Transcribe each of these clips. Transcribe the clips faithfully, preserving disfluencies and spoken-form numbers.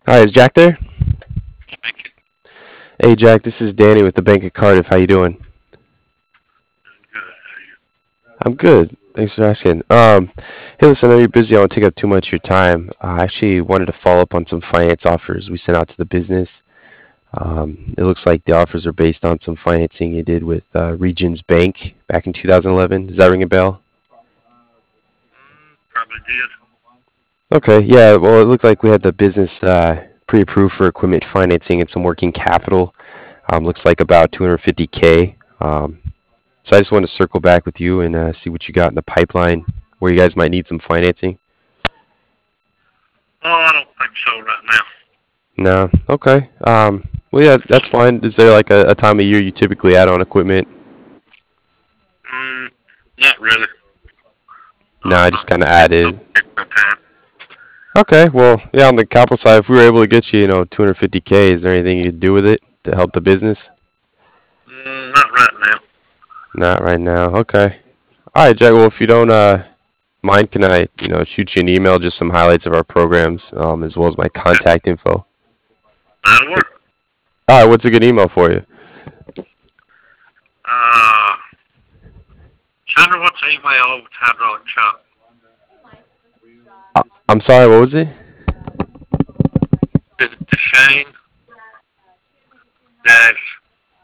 Hi, is Jack there? Speaking. Hey, Jack, this is Danny with the Bank of Cardiff. How you doing? Good. How you? I'm good. Thanks for asking. Um, hey, listen, I know you're busy. I won't take up too much of your time. I actually wanted to follow up on some finance offers we sent out to the business. Um, it looks like the offers are based on some financing you did with uh, Regions Bank back in two thousand eleven. Does that ring a bell? Mm, probably did. Okay, yeah. Well, it looked like we had the business uh, pre-approved for equipment financing and some working capital. Um, looks like about two hundred fifty k. Um, So I just want to circle back with you and uh, see what you got in the pipeline where you guys might need some financing. Oh, I don't think so right now. No, okay. Um, well, yeah, that's fine. Is there like a, a time of year you typically add on equipment? Mm, not really. No, I Um, just not kind of it's no added. extra time. Okay, well, yeah, on the capital side, if we were able to get you, you know, two hundred fifty k, is there anything you could do with it to help the business? Mm, not right now. Not right now. Okay. All right, Jack. Well, if you don't uh mind, can I, you know, shoot you an email, just some highlights of our programs, um, as well as my Okay, contact info. that'll work. All right, what's a good email for you? Uh, Chandra, what's the email over to Hydraulic Shop? Uh, I'm sorry, what was it? Is it Deshane dash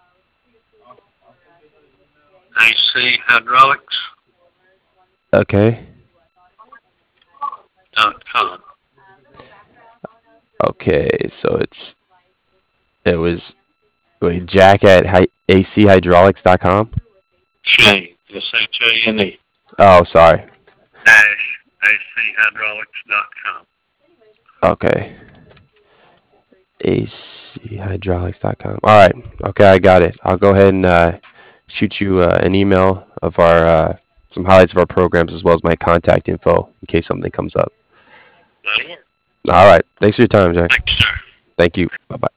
A C Hydraulics Okay. dot com? Okay, so it's it was wait, Jack at hy- a c hydraulics dot com. Shane, S H A N E Oh, sorry. dash A C Hydraulics dot com. Okay, a c hydraulics dot com. All right. Okay, I got it. I'll go ahead and uh, shoot you uh, an email of our uh, some highlights of our programs as well as my contact info in case something comes up. That'll work. All right. Thanks for your time, Jack. Thank you, sir. Thank you. Bye bye.